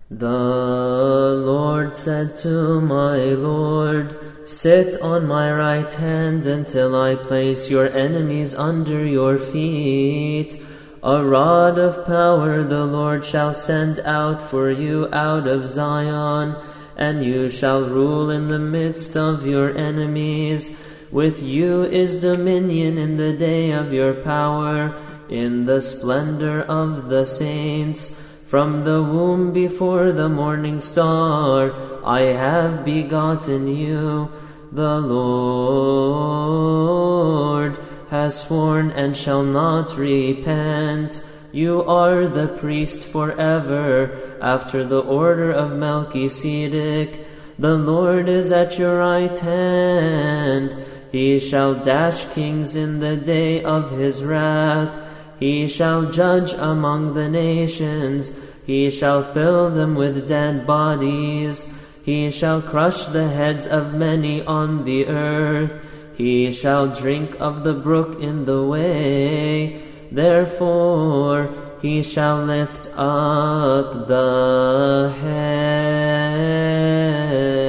The Lord said to my Lord, sit on my right hand until I place your enemies under your feet. A rod of power the Lord shall send out for you out of Zion, and you shall rule in the midst of your enemies. With you is dominion in the day of your power, in the splendor of the saints. From the womb before the morning star, I have begotten you. The Lord has sworn and shall not repent. You are the priest forever, after the order of Melchizedek. The Lord is at your right hand. He shall dash kings in the day of his wrath. He shall judge among the nations. He shall fill them with dead bodies. He shall crush the heads of many on the earth. He shall drink of the brook in the way. Therefore he shall lift up the head.